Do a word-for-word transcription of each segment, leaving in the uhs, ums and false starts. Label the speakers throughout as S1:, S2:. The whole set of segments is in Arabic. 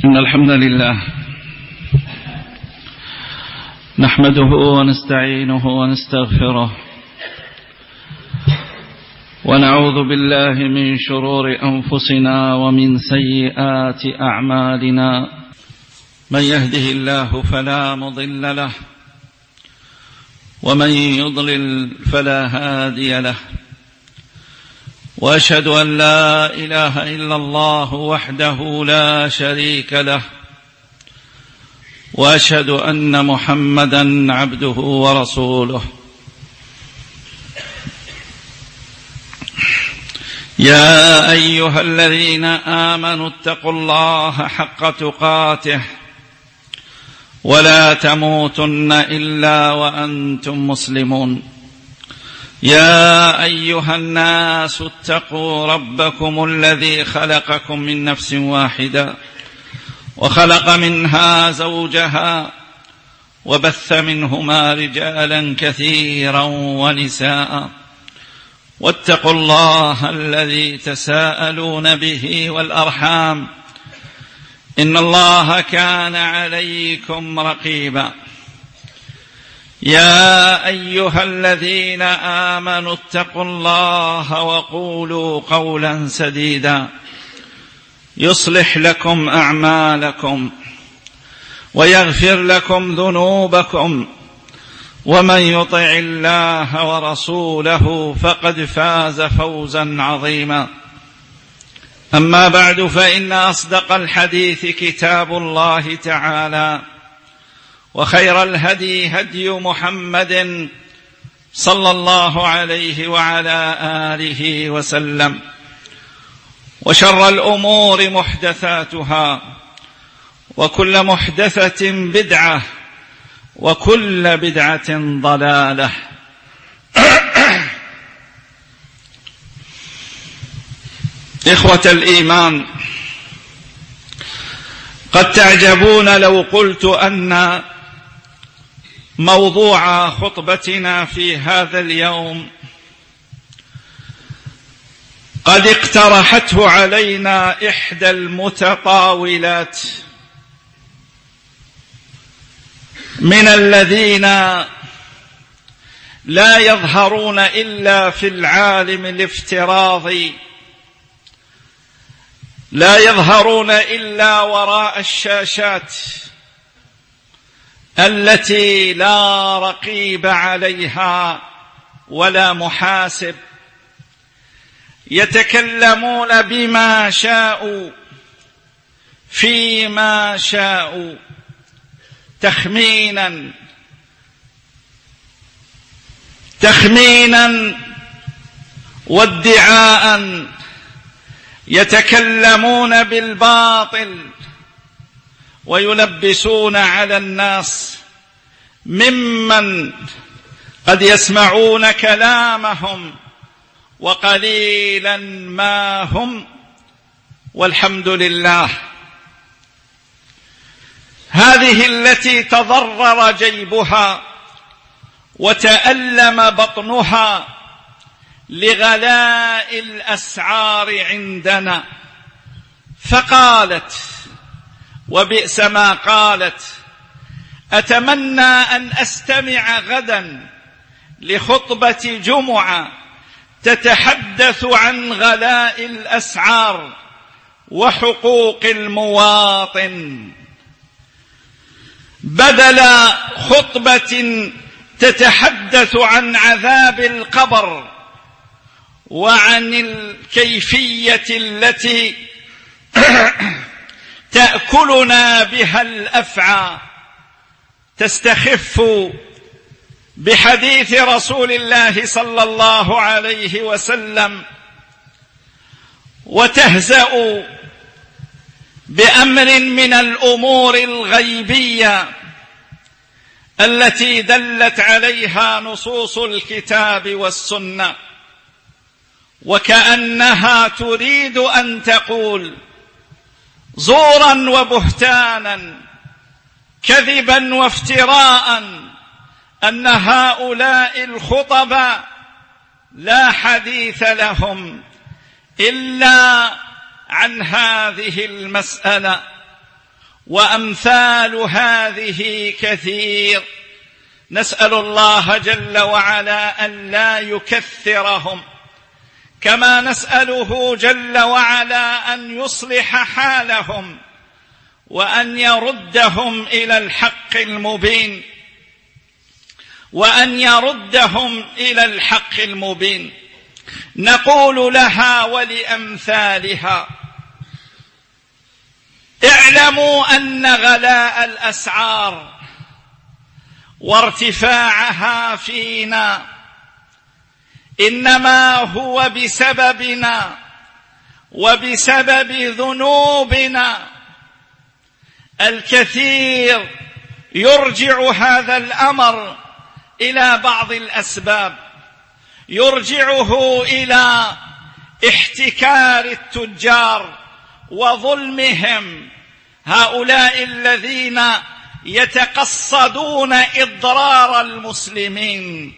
S1: إن الحمد لله نحمده ونستعينه ونستغفره ونعوذ بالله من شرور أنفسنا ومن سيئات أعمالنا. من يهده الله فلا مضل له ومن يضلل فلا هادي له، وأشهد أن لا إله إلا الله وحده لا شريك له، وأشهد أن محمدا عبده ورسوله. يا أيها الذين آمنوا اتقوا الله حق تقاته ولا تموتن إلا وأنتم مسلمون. يا أيها الناس اتقوا ربكم الذي خلقكم من نفس واحدة وخلق منها زوجها وبث منهما رجالا كثيرا ونساء، واتقوا الله الذي تساءلون به والأرحام إن الله كان عليكم رقيبا. يا أيها الذين آمنوا اتقوا الله وقولوا قولا سديدا يصلح لكم أعمالكم ويغفر لكم ذنوبكم، ومن يطع الله ورسوله فقد فاز فوزا عظيما. أما بعد، فإن أصدق الحديث كتاب الله تعالى، وخير الهدي هدي محمد صلى الله عليه وعلى آله وسلم، وشر الأمور محدثاتها، وكل محدثة بدعة، وكل بدعة ضلالة. إخوة الإيمان، قد تعجبون لو قلت أن موضوع خطبتنا في هذا اليوم قد اقترحته علينا إحدى المتطاولات من الذين لا يظهرون إلا في العالم الافتراضي، لا يظهرون إلا وراء الشاشات التي لا رقيب عليها ولا محاسب، يتكلمون بما شاءوا فيما شاءوا، تخمينا تخمينا وادعاء، يتكلمون بالباطل ويلبسون على الناس ممن قد يسمعون كلامهم وقليلا ما هم، والحمد لله. هذه التي تضرر جيبها وتألم بطنها لغلاء الأسعار عندنا، فقالت وبئس ما قالت: أتمنى أن أستمع غدا لخطبة جمعة تتحدث عن غلاء الأسعار وحقوق المواطن، بدل خطبة تتحدث عن عذاب القبر وعن الكيفية التي تأكلنا بها الأفعى، تستخف بحديث رسول الله صلى الله عليه وسلم وتهزأ بأمر من الأمور الغيبية التي دلت عليها نصوص الكتاب والسنة، وكأنها تريد أن تقول زورا وبهتانا، كذبا وافتراء، أن هؤلاء الخطباء لا حديث لهم إلا عن هذه المسألة، وأمثال هذه كثير. نسأل الله جل وعلا أن لا يكثرهم، كما نسأله جل وعلا أن يصلح حالهم وأن يردهم إلى الحق المبين وأن يردهم إلى الحق المبين. نقول لها ولأمثالها: اعلموا أن غلاء الأسعار وارتفاعها فينا إنما هو بسببنا وبسبب ذنوبنا. الكثير يرجع هذا الأمر إلى بعض الأسباب، يرجعه إلى احتكار التجار وظلمهم، هؤلاء الذين يتقصدون إضرار المسلمين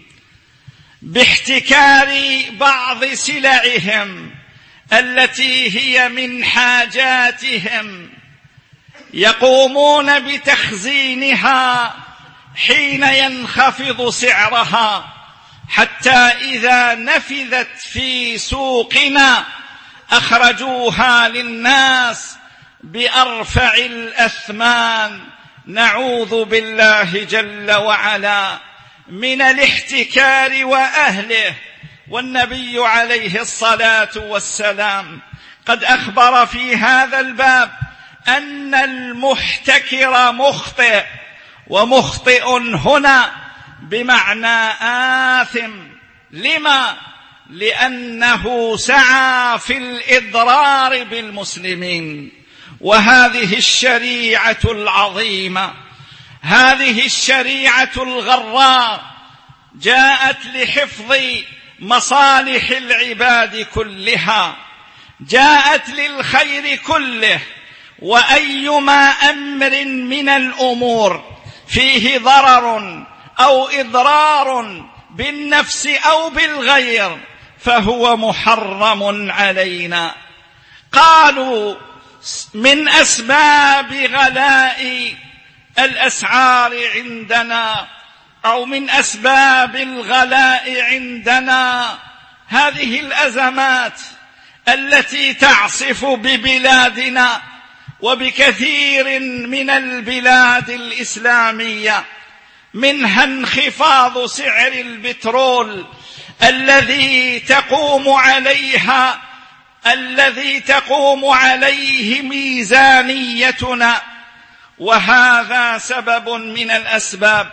S1: باحتكار بعض سلعهم التي هي من حاجاتهم، يقومون بتخزينها حين ينخفض سعرها، حتى إذا نفذت في سوقنا أخرجوها للناس بأرفع الأثمان. نعوذ بالله جل وعلا من الاحتكار وأهله. والنبي عليه الصلاة والسلام قد أخبر في هذا الباب أن المحتكر مخطئ، ومخطئ هنا بمعنى آثم. لما؟ لأنه سعى في الإضرار بالمسلمين. وهذه الشريعة العظيمة، هذه الشريعة الغراء جاءت لحفظ مصالح العباد كلها، جاءت للخير كله. وأيما أمر من الأمور فيه ضرر أو إضرار بالنفس أو بالغير فهو محرم علينا. قالوا من أسباب غلاء الأسعار عندنا أو من أسباب الغلاء عندنا هذه الأزمات التي تعصف ببلادنا وبكثير من البلاد الإسلامية، منها انخفاض سعر البترول الذي تقوم عليها الذي تقوم عليه ميزانيتنا. وهذا سبب من الأسباب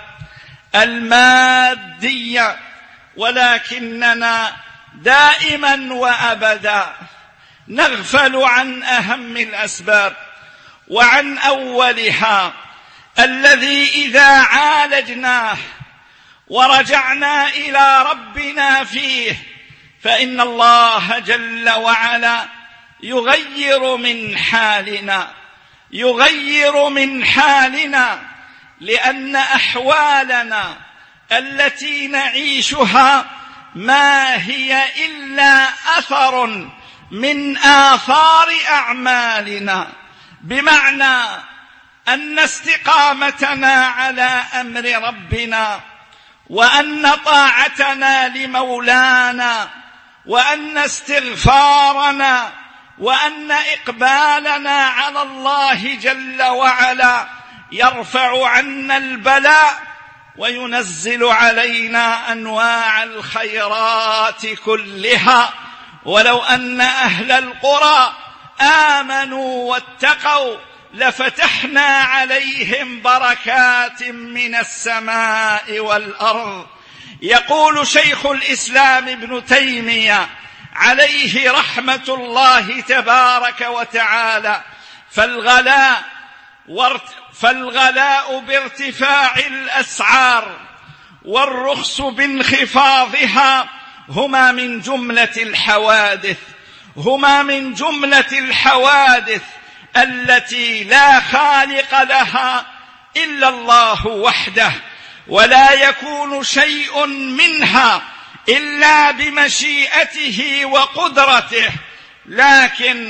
S1: المادية، ولكننا دائما وأبدا نغفل عن أهم الأسباب، وعن أولها الذي إذا عالجناه ورجعنا إلى ربنا فيه فإن الله جل وعلا يغير من حالنا يغير من حالنا لأن أحوالنا التي نعيشها ما هي إلا أثر من آثار أعمالنا، بمعنى أن استقامتنا على أمر ربنا، وأن طاعتنا لمولانا، وأن استغفارنا، وأن إقبالنا على الله جل وعلا يرفع عنا البلاء وينزل علينا أنواع الخيرات كلها. ولو أن أهل القرى آمنوا واتقوا لفتحنا عليهم بركات من السماء والأرض. يقول شيخ الإسلام ابن تيمية عليه رحمة الله تبارك وتعالى: فالغلاء فالغلاء بارتفاع الأسعار والرخص بانخفاضها هما من جملة الحوادث هما من جملة الحوادث التي لا خالق لها إلا الله وحده، ولا يكون شيء منها إلا بمشيئته وقدرته. لكن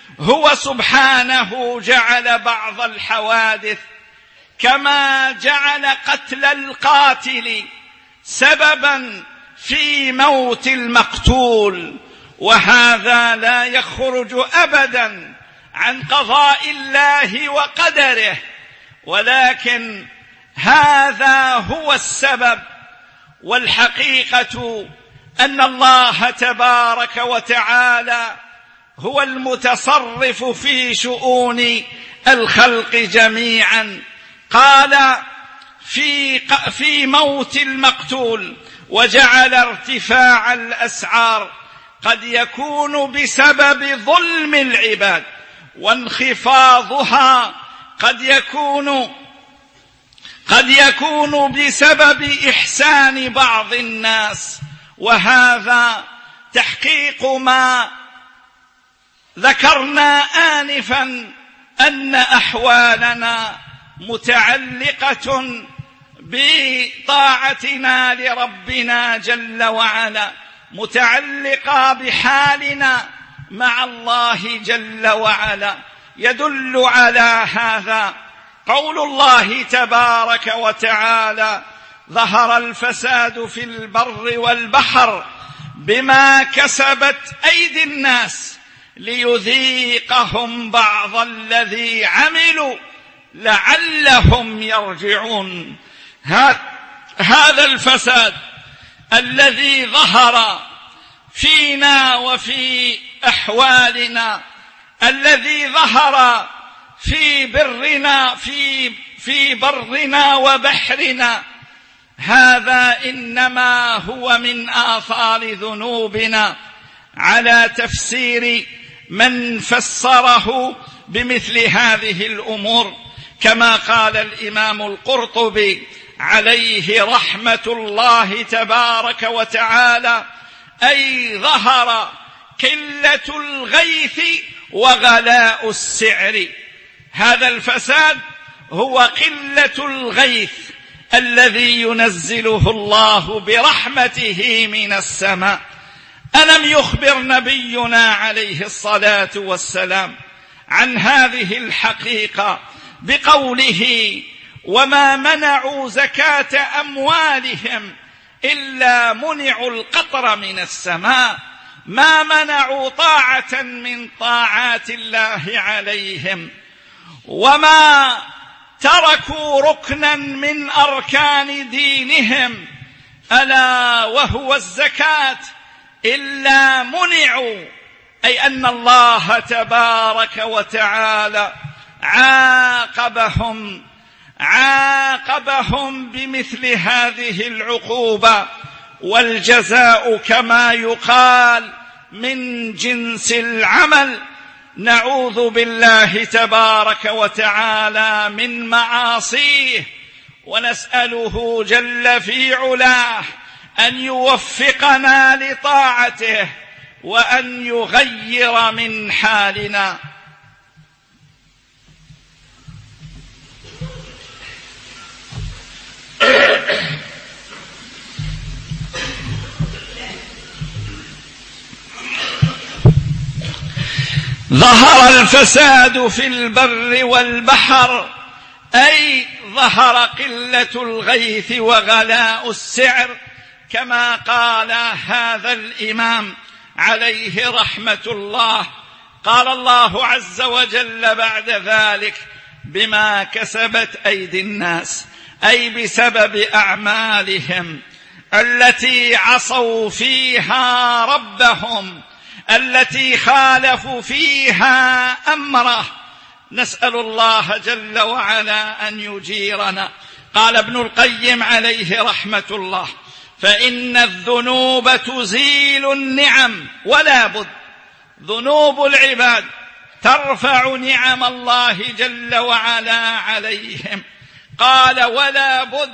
S1: هو سبحانه جعل بعض الحوادث كما جعل قتل القاتل سببا في موت المقتول، وهذا لا يخرج أبدا عن قضاء الله وقدره، ولكن هذا هو السبب. والحقيقة أن الله تبارك وتعالى هو المتصرف في شؤون الخلق جميعا. قال في في موت المقتول: وجعل ارتفاع الأسعار قد يكون بسبب ظلم العباد، وانخفاضها قد يكون قد يكون بسبب إحسان بعض الناس. وهذا تحقيق ما ذكرنا آنفا، أن أحوالنا متعلقة بطاعتنا لربنا جل وعلا، متعلقة بحالنا مع الله جل وعلا. يدل على هذا قول الله تبارك وتعالى: ظهر الفساد في البر والبحر بما كسبت أيدي الناس ليذيقهم بعض الذي عملوا لعلهم يرجعون. هذا الفساد الذي ظهر فينا وفي أحوالنا، الذي ظهر في برنا في في برنا وبحرنا، هذا إنما هو من آثار ذنوبنا، على تفسير من فسره بمثل هذه الأمور، كما قال الإمام القرطبي عليه رحمة الله تبارك وتعالى: أي ظهر قلة الغيث وغلاء السعر. هذا الفساد هو قلة الغيث الذي ينزله الله برحمته من السماء. ألم يخبر نبينا عليه الصلاة والسلام عن هذه الحقيقة بقوله: وما منعوا زكاة أموالهم إلا منعوا القطر من السماء، ما منعوا طاعة من طاعات الله عليهم، وما تركوا ركنا من أركان دينهم ألا وهو الزكاة إلا منعوا، أي أن الله تبارك وتعالى عاقبهم عاقبهم بمثل هذه العقوبة، والجزاء كما يقال من جنس العمل. نعوذ بالله تبارك وتعالى من معاصيه، ونسأله جل في علاه أن يوفقنا لطاعته وأن يغير من حالنا. ظهر الفساد في البر والبحر، أي ظهر قلة الغيث وغلاء السعر، كما قال هذا الإمام عليه رحمة الله. قال الله عز وجل بعد ذلك: بما كسبت أيدي الناس، أي بسبب أعمالهم التي عصوا فيها ربهم، التي خالفوا فيها أمره. نسأل الله جل وعلا أن يجيرنا. قال ابن القيم عليه رحمة الله: فإن الذنوب تزيل النعم، ولا بد ذنوب العباد ترفع نعم الله جل وعلا عليهم. قال: ولا بد،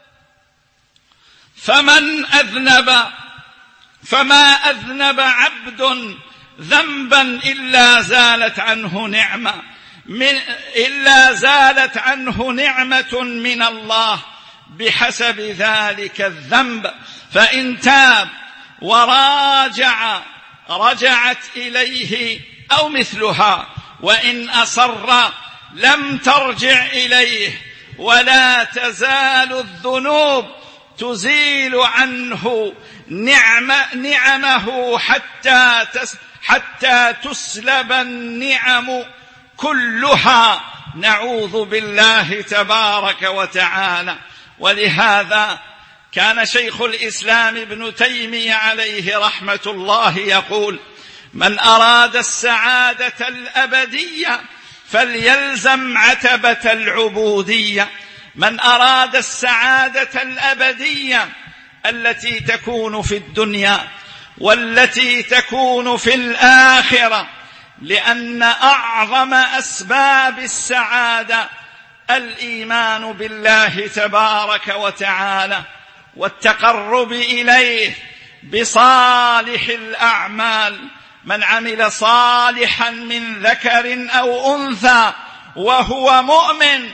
S1: فمن أذنب فما أذنب عبد ذنبا إلا زالت عنه نعمة من إلا زالت عنه نعمة من الله بحسب ذلك الذنب، فإن تاب وراجع رجعت إليه أو مثلها، وإن أصر لم ترجع إليه، ولا تزال الذنوب تزيل عنه نعم نعمه حتى تس حتى تسلب النعم كلها. نعوذ بالله تبارك وتعالى. ولهذا كان شيخ الإسلام ابن تيمية عليه رحمة الله يقول: من أراد السعادة الأبدية فليلزم عتبة العبودية. من أراد السعادة الأبدية التي تكون في الدنيا والتي تكون في الآخرة، لأن أعظم أسباب السعادة الإيمان بالله تبارك وتعالى والتقرب إليه بصالح الأعمال. من عمل صالحا من ذكر أو أنثى وهو مؤمن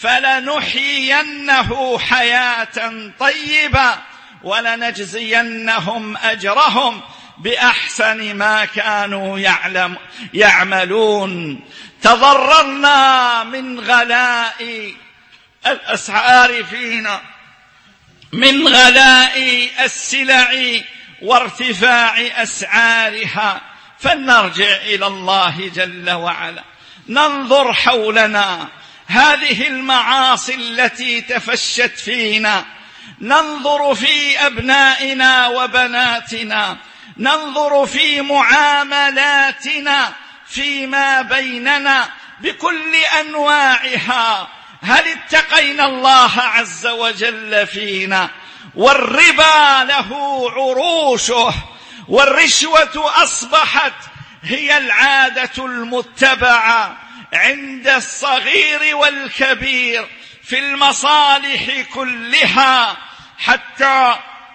S1: فلنحيينه حياة طيبة ولنجزينهم أجرهم بأحسن ما كانوا يعلم يعملون. تضررنا من غلاء الأسعار فينا، من غلاء السلع وارتفاع أسعارها، فلنرجع إلى الله جل وعلا، ننظر حولنا هذه المعاصي التي تفشت فينا، ننظر في أبنائنا وبناتنا، ننظر في معاملاتنا فيما بيننا بكل أنواعها، هل اتقينا الله عز وجل فينا؟ والربا له عروشه، والرشوة أصبحت هي العادة المتبعة عند الصغير والكبير في المصالح كلها، حتى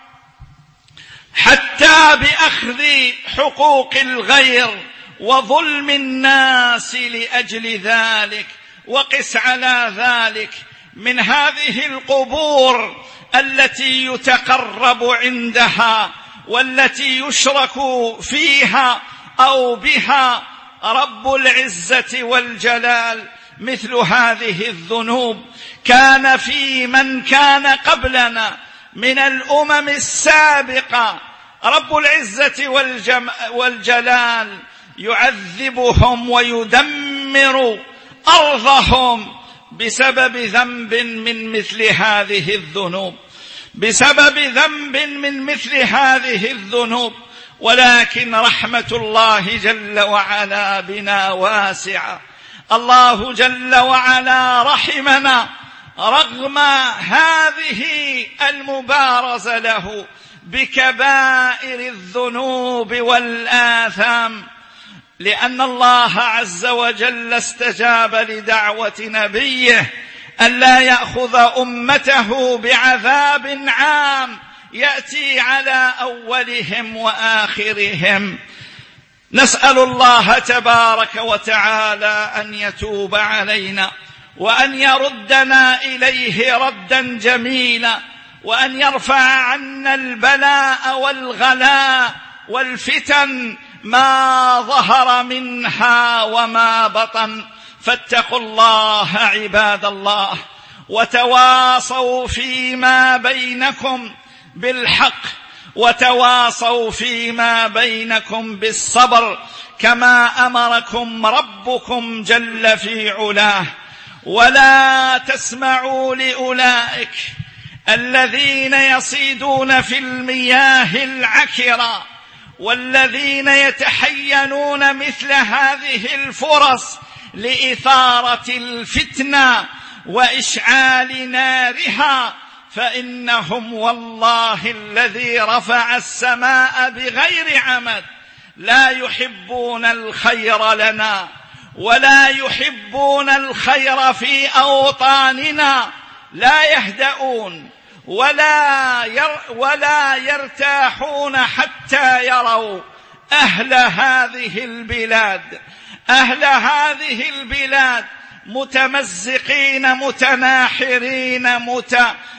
S1: حتى بأخذ حقوق الغير وظلم الناس لأجل ذلك. وقس على ذلك من هذه القبور التي يتقرب عندها والتي يشرك فيها أو بها رب العزة والجلال، مثل هذه الذنوب كان في من كان قبلنا من الأمم السابقة رب العزة والجلال يعذبهم ويدمر أرضهم بسبب ذنب من مثل هذه الذنوب، بسبب ذنب من مثل هذه الذنوب. ولكن رحمة الله جل وعلا بنا واسعة، الله جل وعلا رحمنا رغم هذه المبارزة له بكبائر الذنوب والآثام، لأن الله عز وجل استجاب لدعوة نبيه ألا يأخذ أمته بعذاب عام يأتي على أولهم وآخرهم. نسأل الله تبارك وتعالى أن يتوب علينا وأن يردنا إليه ردا جميلا، وأن يرفع عنا البلاء والغلاء والفتن ما ظهر منها وما بطن. فاتقوا الله عباد الله، وتواصوا فيما بينكم بالحق، وتواصوا فيما بينكم بالصبر، كما أمركم ربكم جل في علاه. ولا تسمعوا لأولئك الذين يصيدون في المياه العكرة والذين يتحينون مثل هذه الفرص لإثارة الفتنة وإشعال نارها، فإنهم والله الذي رفع السماء بغير عمد لا يحبون الخير لنا ولا يحبون الخير في أوطاننا، لا يهدؤون ولا ير ولا يرتاحون حتى يروا أهل هذه البلاد أهل هذه البلاد متمزقين متناحرين مت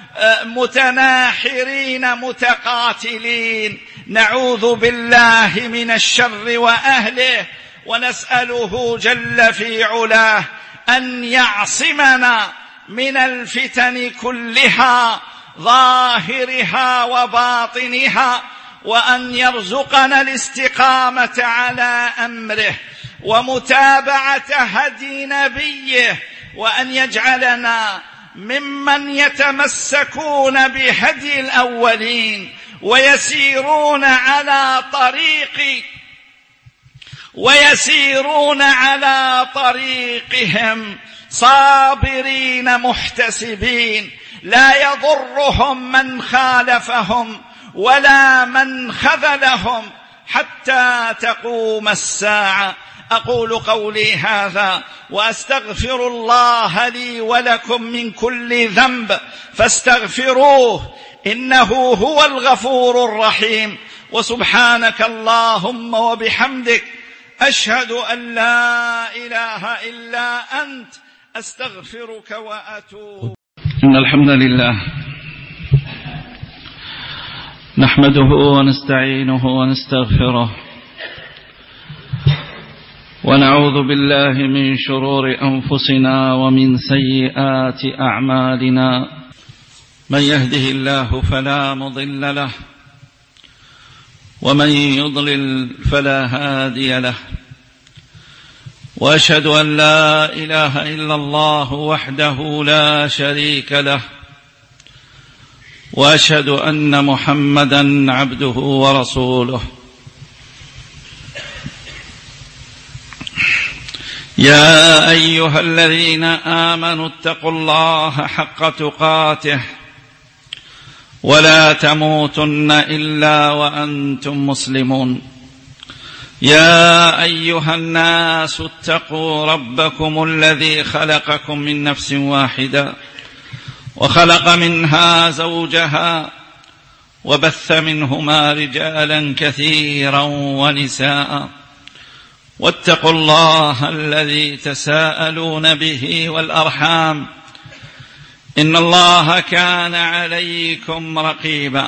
S1: متناحرين متقاتلين. نعوذ بالله من الشر وأهله، ونسأله جل في علاه أن يعصمنا من الفتن كلها ظاهرها وباطنها، وأن يرزقنا الاستقامة على أمره ومتابعة هدي نبيه، وأن يجعلنا ممن يتمسكون بهدي الأولين ويسيرون على طريق ويسيرون على طريقهم صابرين محتسبين، لا يضرهم من خالفهم ولا من خذلهم حتى تقوم الساعة. أقول قولي هذا وأستغفر الله لي ولكم من كل ذنب فاستغفروه إنه هو الغفور الرحيم. وسبحانك اللهم وبحمدك أشهد أن لا إله إلا أنت أستغفرك وأتوب.
S2: إن الحمد لله نحمده ونستعينه ونستغفره ونعوذ بالله من شرور أنفسنا ومن سيئات أعمالنا، من يهده الله فلا مضل له ومن يضلل فلا هادي له، وأشهد أن لا إله إلا الله وحده لا شريك له، وأشهد أن محمدا عبده ورسوله. يا أيها الذين آمنوا اتقوا الله حق تقاته ولا تموتن إلا وأنتم مسلمون. يا أيها الناس اتقوا ربكم الذي خلقكم من نفس واحدة وخلق منها زوجها وبث منهما رجالا كثيرا ونساء، واتقوا الله الذي تساءلون به والأرحام إن الله كان عليكم رقيبا.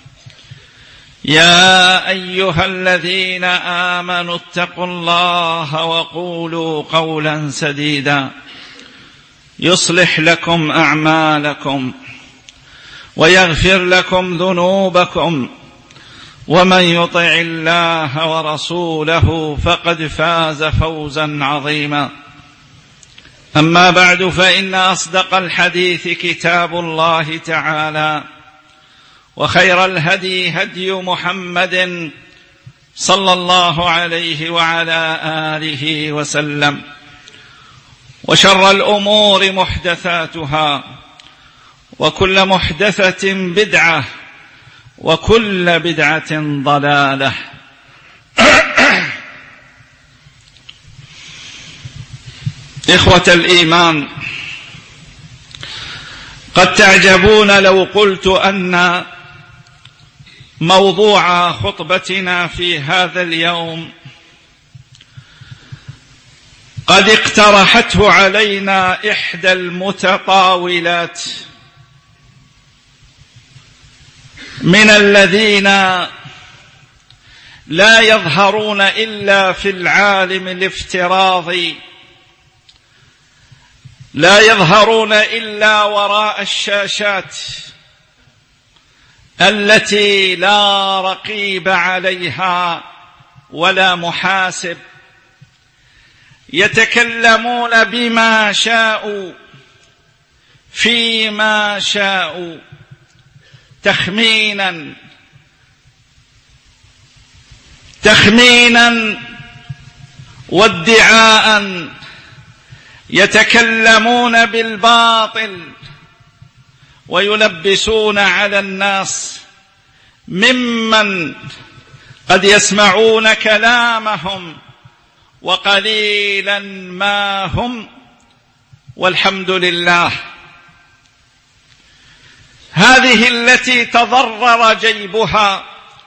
S2: يا أيها الذين آمنوا اتقوا الله وقولوا قولا سديدا يصلح لكم أعمالكم ويغفر لكم ذنوبكم، ومن يطع الله ورسوله فقد فاز فوزا عظيما. أما بعد، فإن أصدق الحديث كتاب الله تعالى، وخير الهدي هدي محمد صلى الله عليه وعلى آله وسلم، وشر الأمور محدثاتها، وكل محدثة بدعة، وكل بدعة ضلالة. إخوة الإيمان، قد تعجبون لو قلت أن موضوع خطبتنا في هذا اليوم قد اقترحته علينا إحدى المتطاولات من الذين لا يظهرون إلا في العالم الافتراضي، لا يظهرون إلا وراء الشاشات التي لا رقيب عليها ولا محاسب، يتكلمون بما شاءوا فيما شاءوا تخمينا تخمينا وادعاء، يتكلمون بالباطل ويلبسون على الناس ممن قد يسمعون كلامهم وقليلا ما هم، والحمد لله. هذه التي تضرر جيبها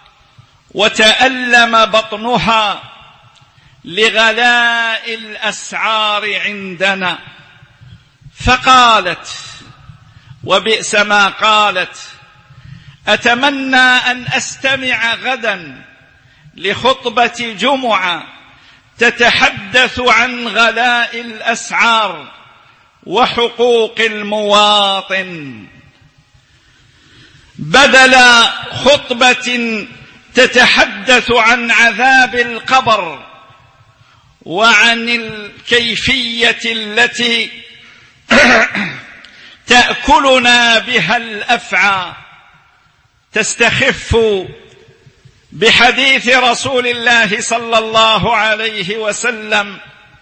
S2: وتألم بطنها لغلاء الأسعار عندنا، فقالت وبئس ما قالت: أتمنى أن أستمع غدا لخطبة جمعة
S1: تتحدث عن غلاء الأسعار وحقوق المواطن، بدل خطبة تتحدث عن عذاب القبر وعن الكيفية التي تأكلنا بها الأفعى، تستخف بحديث رسول الله صلى الله عليه وسلم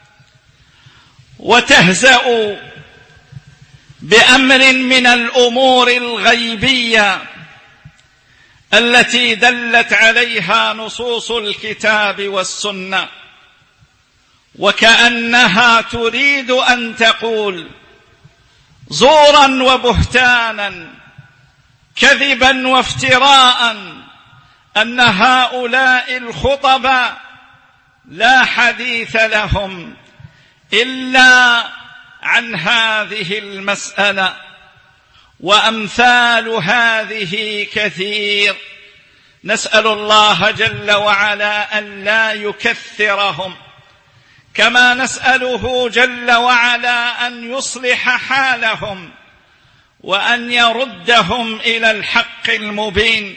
S1: وتهزأ بأمر من الأمور الغيبية التي دلت عليها نصوص الكتاب والسنة، وكأنها تريد أن تقول زورا وبهتانا كذبا وافتراء أن هؤلاء الخطباء لا حديث لهم إلا عن هذه المسألة، وأمثال هذه كثير. نسأل الله جل وعلا أن لا يكثرهم، كما نسأله جل وعلا أن يصلح حالهم وأن يردهم إلى الحق المبين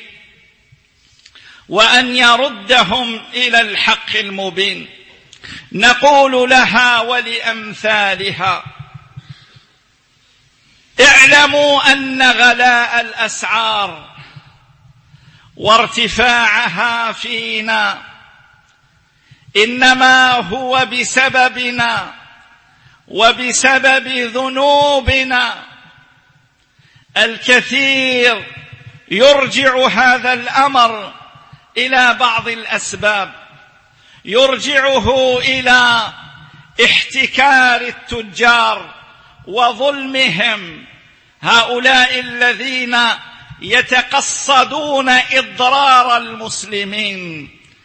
S1: وأن يردهم إلى الحق المبين. نقول لها ولأمثالها: اعلموا أن غلاء الأسعار وارتفاعها فينا إنما هو بسببنا وبسبب ذنوبنا. الكثير يرجع هذا الأمر إلى بعض الأسباب، يرجعه إلى احتكار التجار وظلمهم، هؤلاء الذين يتقصدون إضرار المسلمين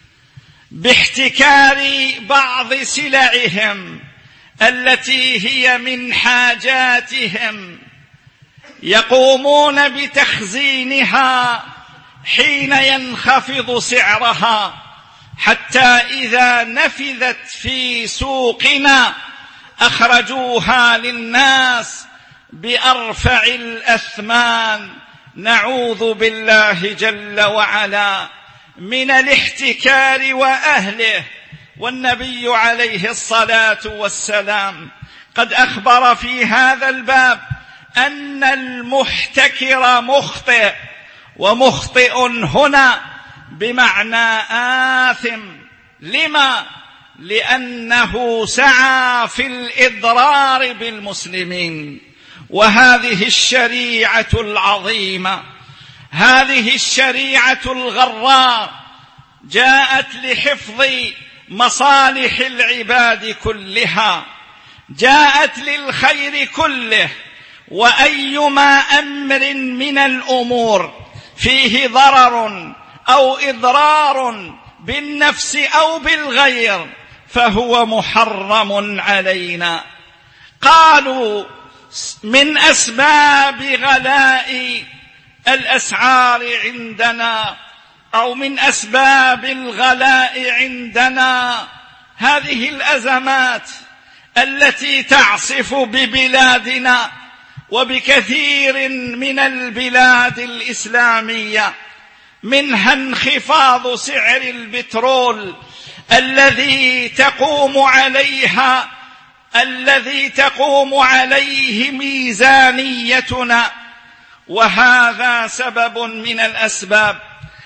S1: باحتكار بعض سلعهم التي هي من حاجاتهم، يقومون بتخزينها حين ينخفض سعرها، حتى إذا نفذت في سوقنا أخرجوها للناس بأرفع الأثمان. نعوذ بالله جل وعلا من الاحتكار وأهله. والنبي عليه الصلاة والسلام قد أخبر في هذا الباب أن المحتكر مخطئ، ومخطئ هنا بمعنى آثم. لما؟ لأنه سعى في الإضرار بالمسلمين. وهذه الشريعة العظيمة، هذه الشريعة الغراء جاءت لحفظ مصالح العباد كلها، جاءت للخير كله. وأيما أمر من الأمور فيه ضرر أو إضرار بالنفس أو بالغير فهو محرم علينا. قالوا من أسباب غلاء الأسعار عندنا أو من أسباب الغلاء عندنا هذه الأزمات التي تعصف ببلادنا وبكثير من البلاد الإسلامية، منها انخفاض سعر البترول الذي تقوم عليها الذي تقوم عليه ميزانيتنا، وهذا سبب من الأسباب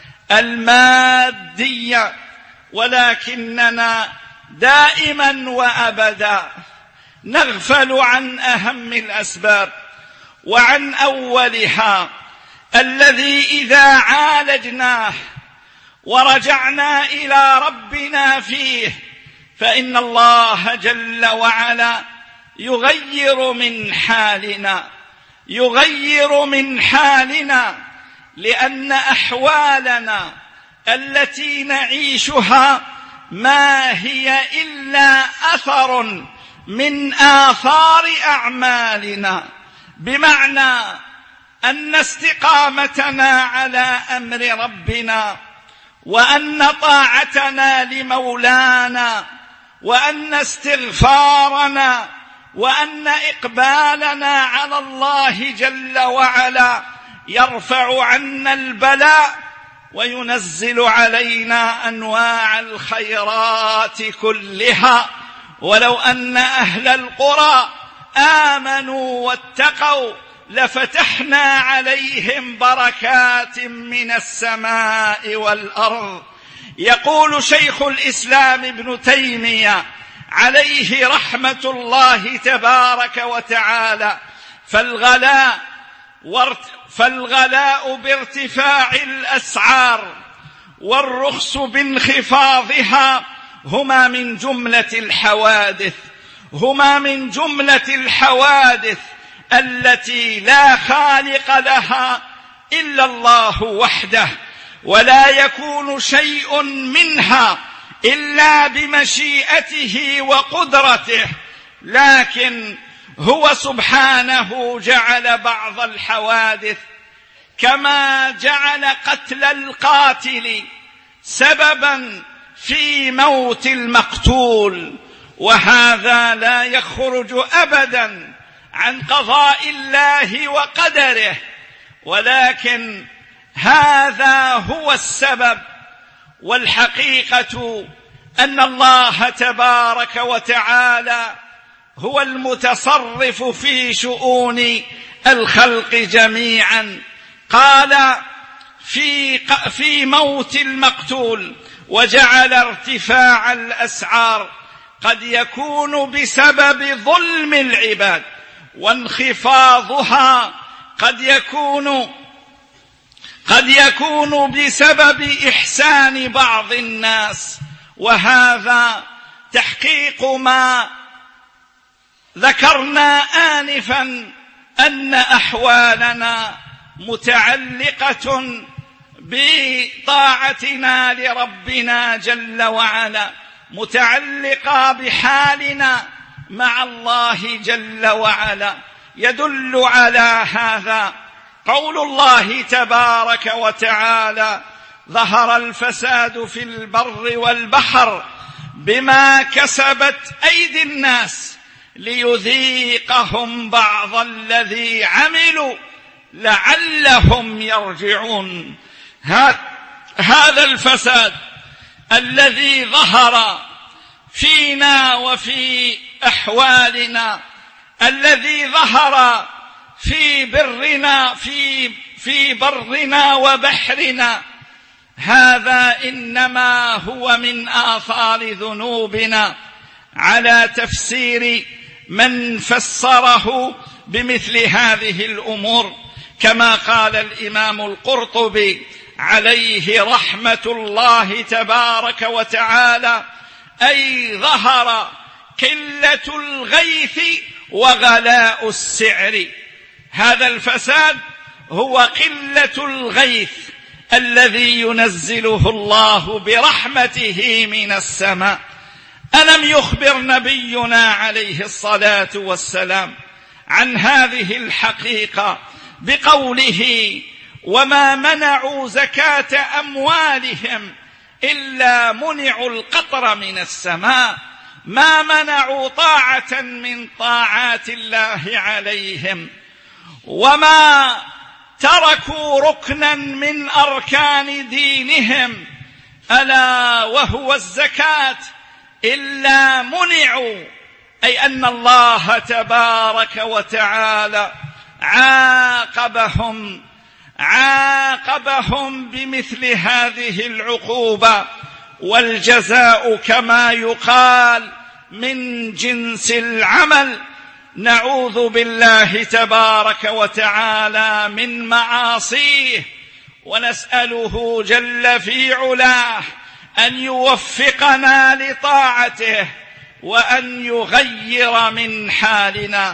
S1: المادية. ولكننا دائما وأبدا نغفل عن أهم الأسباب، وعن أولها الذي إذا عالجناه ورجعنا إلى ربنا فيه فإن الله جل وعلا يغير من حالنا يغير من حالنا لأن أحوالنا التي نعيشها ما هي إلا أثر من آثار أعمالنا، بمعنى أن استقامتنا على أمر ربنا وأن طاعتنا لمولانا
S3: وأن استغفارنا وأن إقبالنا على الله جل وعلا يرفع عنا البلاء وينزل علينا أنواع الخيرات كلها. ولو أن أهل القرى آمنوا واتقوا لفتحنا عليهم بركات من السماء والأرض. يقول شيخ الإسلام ابن تيمية عليه رحمة الله تبارك وتعالى: فالغلاء فالغلاء بارتفاع الأسعار والرخص بانخفاضها هما من جملة الحوادث هما من جملة الحوادث التي لا خالق لها إلا الله وحده، ولا يكون شيء منها إلا بمشيئته وقدرته، لكن هو سبحانه جعل بعض الحوادث كما جعل قتل القاتل سببا في موت المقتول، وهذا لا يخرج أبدا عن قضاء الله وقدره، ولكن هذا هو السبب. والحقيقة أن الله تبارك وتعالى هو المتصرف في شؤون الخلق جميعا. قال في في موت المقتول: وجعل ارتفاع الأسعار قد يكون بسبب ظلم العباد، وانخفاضها قد يكون قد يكون بسبب إحسان بعض الناس. وهذا تحقيق ما ذكرنا آنفا، أن أحوالنا متعلقة بطاعتنا لربنا جل وعلا، متعلقة بحالنا مع الله جل وعلا. يدل على هذا قول الله تبارك وتعالى: ظهر الفساد في البر والبحر بما كسبت أيدي الناس ليذيقهم بعض الذي عملوا لعلهم يرجعون. هذا الفساد الذي ظهر فينا وفي أحوالنا، الذي ظهر في برنا في في برنا وبحرنا، هذا إنما هو من آثار ذنوبنا، على تفسير من فسره بمثل هذه الأمور، كما قال الإمام القرطبي عليه رحمة الله تبارك وتعالى: أي ظهر قلة الغيث وغلاء السعر. هذا الفساد هو قلة الغيث الذي ينزله الله برحمته من السماء. ألم يخبر نبينا عليه الصلاة والسلام عن هذه الحقيقة بقوله: وما منعوا زكاة أموالهم إلا منعوا القطر من السماء، ما منعوا طاعة من طاعات الله عليهم، وما تركوا ركنا من أركان دينهم ألا وهو الزكاة إلا منعوا، أي أن الله تبارك وتعالى عاقبهم عاقبهم بمثل هذه العقوبة، والجزاء كما يقال من جنس العمل. نعوذ بالله تبارك وتعالى من معاصيه، ونسأله جل في علاه أن يوفقنا لطاعته وأن يغير من حالنا.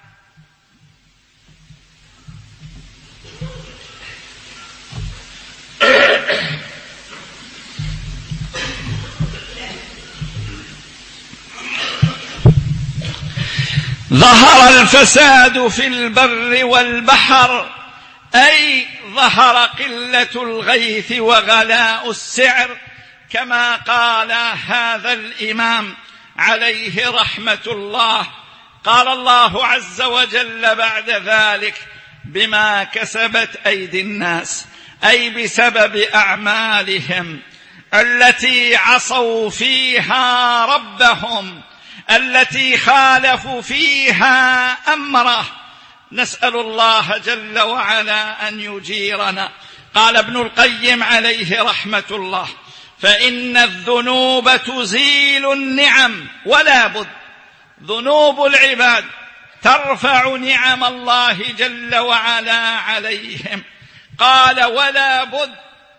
S3: ظهر الفساد في البر والبحر، أي ظهر قلة الغيث وغلاء السعر، كما قال هذا الإمام عليه رحمة الله. قال الله عز وجل بعد ذلك: بما كسبت أيدي الناس، أي بسبب أعمالهم التي عصوا فيها ربهم، التي خالفوا فيها أمره. نسأل الله جل وعلا أن يجيرنا. قال ابن القيم عليه رحمة الله: فإن الذنوب تزيل النعم، ولا بد ذنوب العباد ترفع نعم الله جل وعلا عليهم. قال: ولا بد،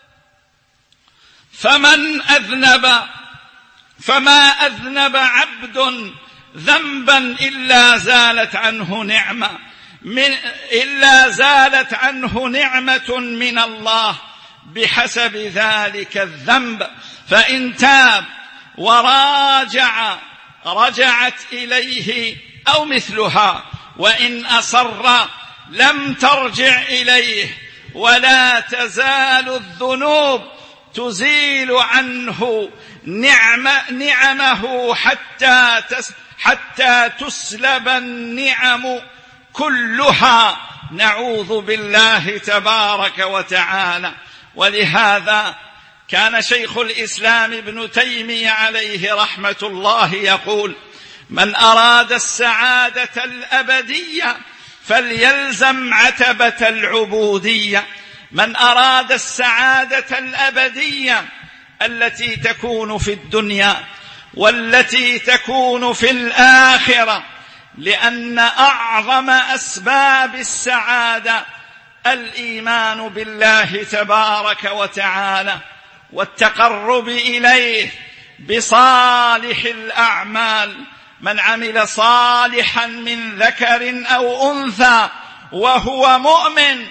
S3: فمن أذنب فما أذنب عبد ذنبا إلا زالت عنه نعمة من إلا زالت عنه نعمة من الله بحسب ذلك الذنب، فإن تاب وراجع رجعت إليه أو مثلها، وإن أصر لم ترجع إليه. ولا تزال الذنوب تزيل عنه نعم نعمه حتى تس حتى تسلب النعم كلها، نعوذ بالله تبارك وتعالى. ولهذا كان شيخ الإسلام ابن تيمية عليه رحمة الله يقول: من أراد السعادة الأبدية فليلزم عتبة العبودية. من أراد السعادة الأبدية التي تكون في الدنيا والتي تكون في الآخرة، لأن أعظم أسباب السعادة الإيمان بالله تبارك وتعالى والتقرب إليه بصالح الأعمال. من عمل صالحا من ذكر أو أنثى وهو مؤمن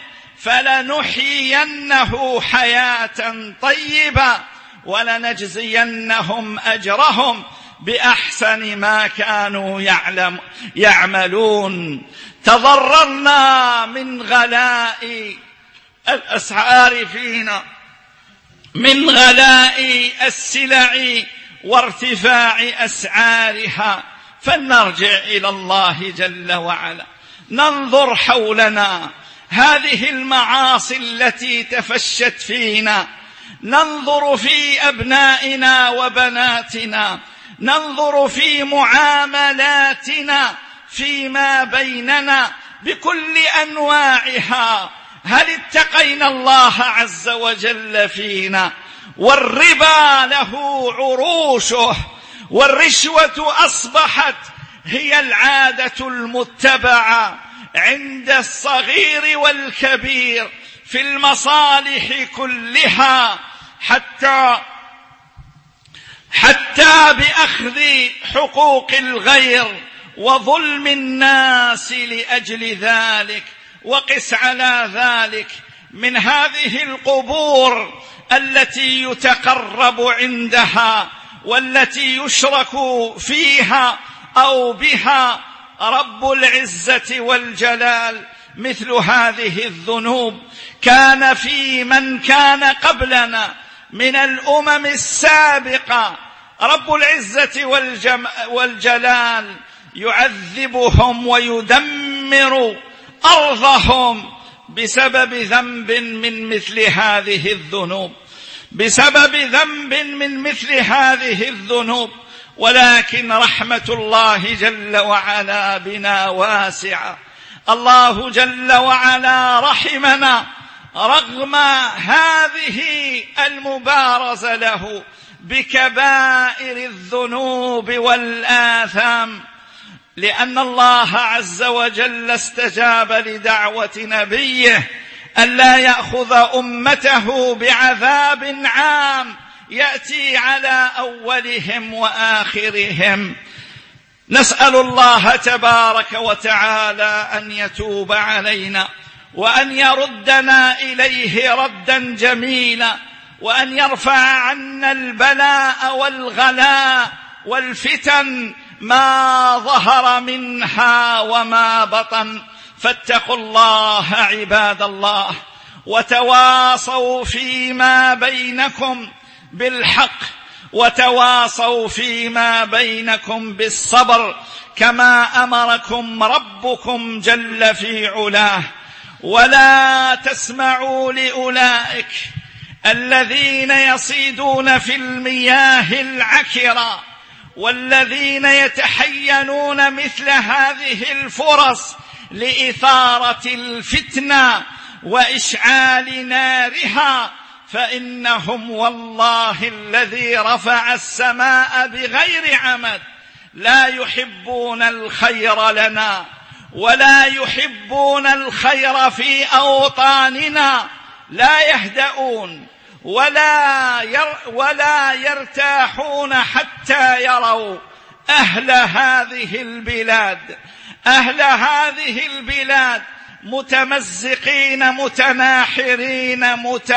S3: فلنحيينه حياة طيبة ولنجزينهم أجرهم بأحسن ما كانوا يعلم يعملون. تضررنا من غلاء الأسعار فينا، من غلاء السلع وارتفاع أسعارها، فلنرجع إلى الله جل وعلا، ننظر حولنا هذه المعاصي التي تفشت فينا، ننظر في أبنائنا وبناتنا، ننظر في معاملاتنا فيما بيننا بكل أنواعها، هل اتقينا الله عز وجل فينا؟ والربا له عروشه، والرشوة أصبحت هي العادة المتبعة عند الصغير والكبير في المصالح كلها، حتى حتى بأخذ حقوق الغير وظلم الناس لأجل ذلك. وقس على ذلك من هذه القبور التي يتقرب عندها والتي يشرك فيها أو بها رب العزة والجلال، مثل هذه الذنوب كان في من كان قبلنا من الأمم السابقة رب العزة والجلال يعذبهم ويدمر أرضهم بسبب ذنب من مثل هذه الذنوب، بسبب ذنب من مثل هذه الذنوب. ولكن رحمة الله جل وعلا بنا واسعة، الله جل وعلا رحمنا رغم هذه المبارزة له بكبائر الذنوب والآثام، لأن الله عز وجل استجاب لدعوة نبيه ألا يأخذ أمته بعذاب عام يأتي على أولهم وآخرهم. نسأل الله تبارك وتعالى أن يتوب علينا وأن يردنا إليه ردا جميلا، وأن يرفع عنا البلاء والغلاء والفتن ما ظهر منها وما بطن. فاتقوا الله عباد الله، وتواصوا فيما بينكم بالحق، وتواصوا فيما بينكم بالصبر كما أمركم ربكم جل في علاه. ولا تسمعوا لأولئك الذين يصيدون في المياه العكرة والذين يتحينون مثل هذه الفرص لإثارة الفتنة وإشعال نارها، فإنهم والله الذي رفع السماء بغير عمد لا يحبون الخير لنا ولا يحبون الخير في أوطاننا، لا يهدؤون ولا ير ولا يرتاحون حتى يروا أهل هذه البلاد أهل هذه البلاد متمزقين متناحرين مت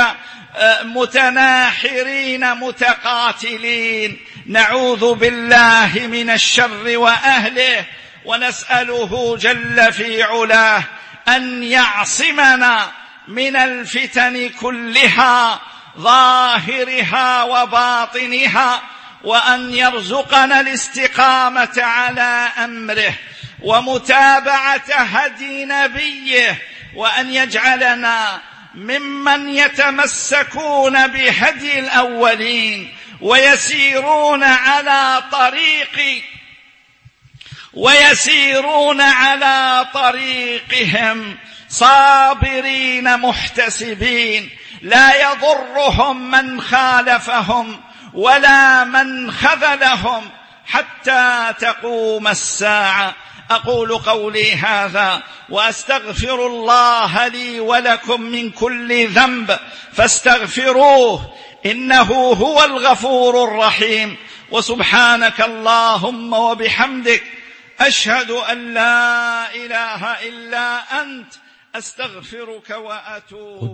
S3: متناحرين متقاتلين. نعوذ بالله من الشر وأهله، ونسأله جل في علاه أن يعصمنا من الفتن كلها ظاهرها وباطنها، وأن يرزقنا الاستقامة على أمره ومتابعة هدي نبيه، وأن يجعلنا ممن يتمسكون بهدي الأولين ويسيرون على طريق ويسيرون على طريقهم صابرين محتسبين، لا يضرهم من خالفهم ولا من خذلهم حتى تقوم الساعة. أقول قولي هذا وأستغفر الله لي ولكم من كل ذنب فاستغفروه إنه هو الغفور الرحيم. وسبحانك اللهم وبحمدك أشهد أن لا إله إلا أنت أستغفرك وأتوب